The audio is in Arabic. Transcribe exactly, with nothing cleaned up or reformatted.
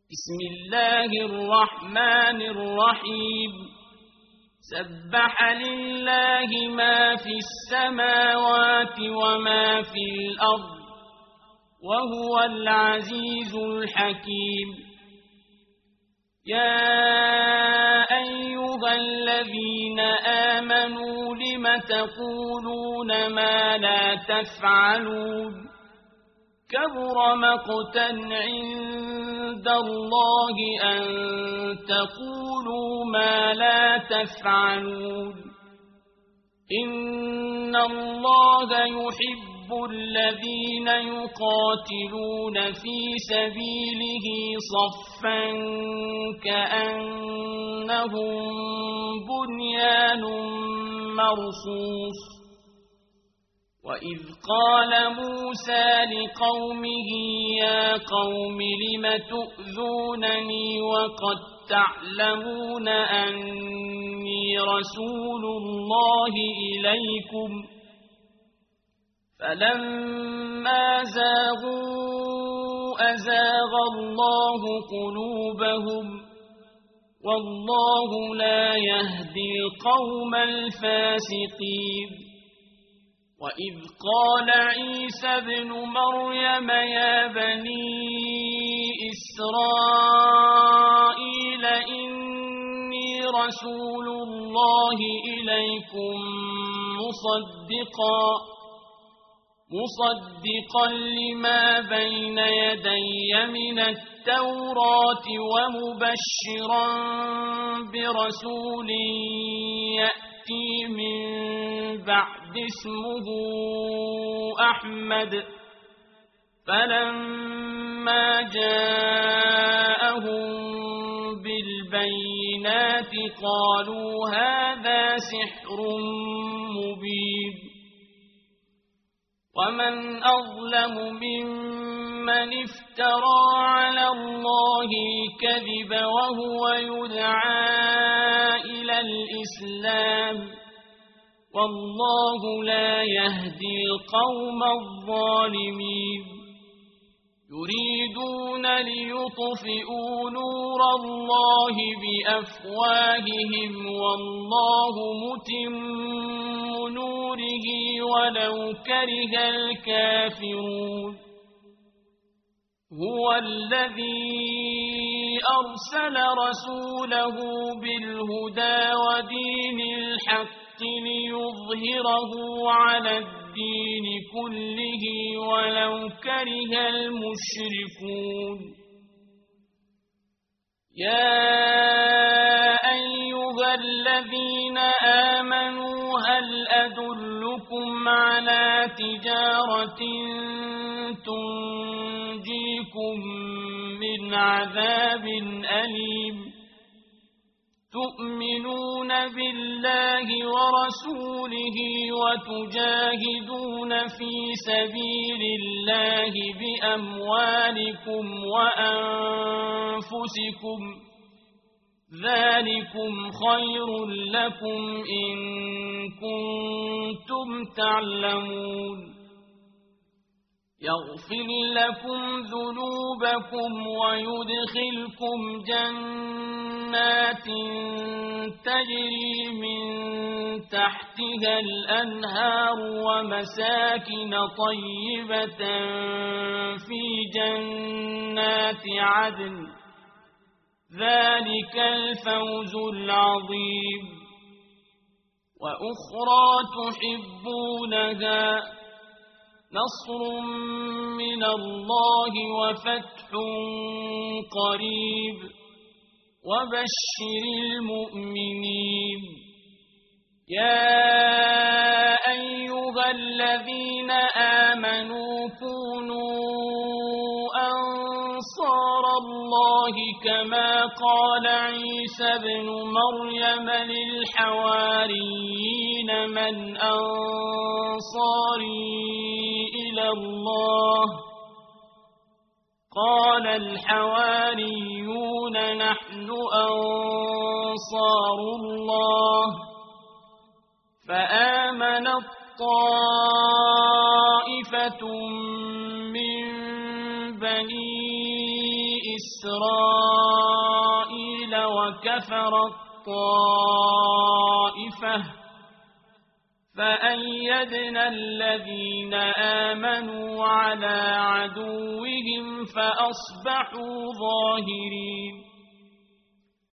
بسم الله الرحمن الرحيم سبح لله ما في السماوات وما في الأرض وهو العزيز الحكيم يا أيها الذين آمنوا لم تقولون ما لا تفعلون كبر مقتا عند الله أن تقولوا ما لا تفعلون إن الله يحب الذين يقاتلون في سبيله صفا كأنهم بنيان مرصوص وإذ قال موسى لقومه يا قوم لم تؤذونني وقد تعلمون أني رسول الله إليكم فلما زاغوا أزاغ الله قلوبهم والله لا يهدي القوم الفاسقين وإذ قال عيسى ابن مريم يا بني إسرائيل إني رسول الله إليكم مصدقا مصدقا لما بين يدي من التوراة ومبشرا برسول يأتي من بعد اسمه أحمد فلما جاءهم بالبينات قالوا هذا سحر مبين ومن أظلم ممن افترى على الله الكذب وهو يدعى إلى الإسلام والله لا يهدي القوم الظالمين يريدون ليطفئوا نور الله بأفواههم والله متم نوره ولو كره الكافرون هو الذي أرسل رسوله بالهدى ودين الحق ليظهره على الدين كله ولو كره المشركون يا أيها الذين آمنوا هل أدلكم على تجارة تنجيكم من عذاب أليم تؤمنون بالله ورسوله وتجاهدون في سبيل الله بأموالكم وأنفسكم ذلكم خير لكم إن كنتم تعلمون يغفر لكم ذنوبكم ويدخلكم جنات تجري من تحتها الأنهار ومساكن طيبة في جنات عدن ذلك الفوز العظيم وأخرى تحبونها نصر من الله وفتح قريب وبشر المؤمنين يا أيها الذين آمنوا كونوا أنصار الله كما قال عيسى ابن مريم للحواريين من أنصاري إلى الله قال الحواريون نحن أنصار الله فآمنت طائفة من بني إسرائيل وكفر الطائفة فأيدنا الذين آمنوا على عدوهم فأصبحوا ظاهرين